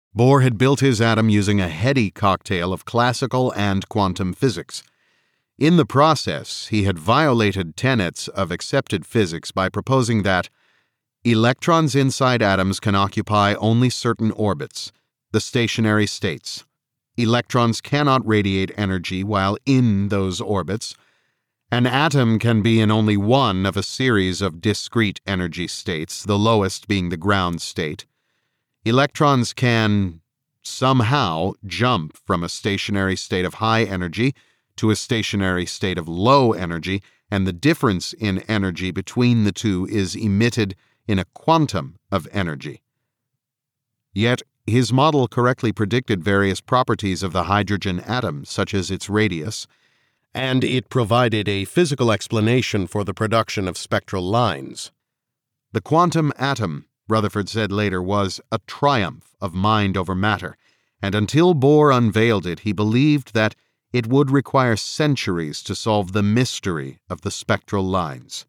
Bohr had built his atom using a heady cocktail of classical and quantum physics. In the process, he had violated tenets of accepted physics by proposing that electrons inside atoms can occupy only certain orbits, the stationary states. Electrons cannot radiate energy while in those orbits. An atom can be in only one of a series of discrete energy states, the lowest being the ground state. Electrons can somehow jump from a stationary state of high energy to a stationary state of low energy, and the difference in energy between the two is emitted in a quantum of energy. Yet, his model correctly predicted various properties of the hydrogen atom, such as its radius, and it provided a physical explanation for the production of spectral lines. The quantum atom, Rutherford said later, was a triumph of mind over matter, and until Bohr unveiled it, he believed that it would require centuries to solve the mystery of the spectral lines.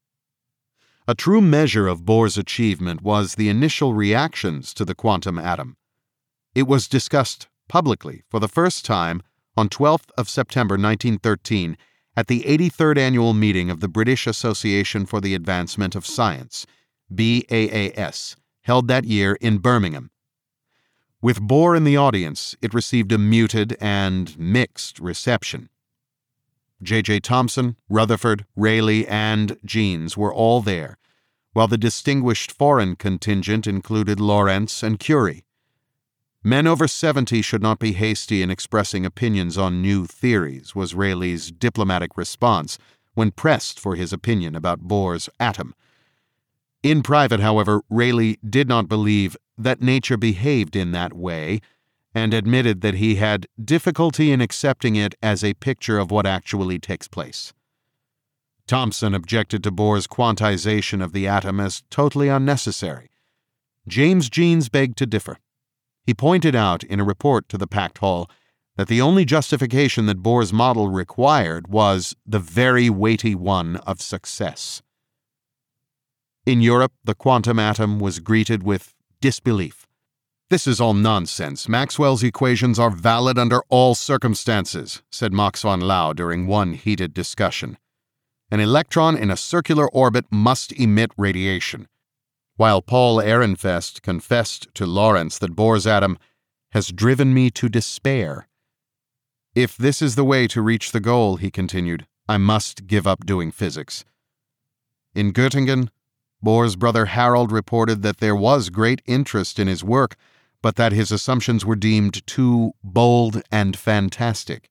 A true measure of Bohr's achievement was the initial reactions to the quantum atom. It was discussed publicly for the first time on 12th of September 1913 at the 83rd annual meeting of the British Association for the Advancement of Science, BAAS, held that year in Birmingham. With Bohr in the audience, it received a muted and mixed reception. J.J. Thomson, Rutherford, Rayleigh, and Jeans were all there, while the distinguished foreign contingent included Lorentz and Curie. Men over 70 should not be hasty in expressing opinions on new theories, was Rayleigh's diplomatic response when pressed for his opinion about Bohr's atom. In private, however, Rayleigh did not believe that nature behaved in that way, and admitted that he had difficulty in accepting it as a picture of what actually takes place. Thomson objected to Bohr's quantization of the atom as totally unnecessary. James Jeans begged to differ. He pointed out in a report to the packed hall that the only justification that Bohr's model required was the very weighty one of success. In Europe, the quantum atom was greeted with disbelief. "This is all nonsense. Maxwell's equations are valid under all circumstances," said Max von Laue during one heated discussion. "An electron in a circular orbit must emit radiation," while Paul Ehrenfest confessed to Lorentz that Bohr's atom has driven me to despair. "If this is the way to reach the goal," he continued, "I must give up doing physics." In Göttingen, Bohr's brother Harold reported that there was great interest in his work, but that his assumptions were deemed too bold and fantastic.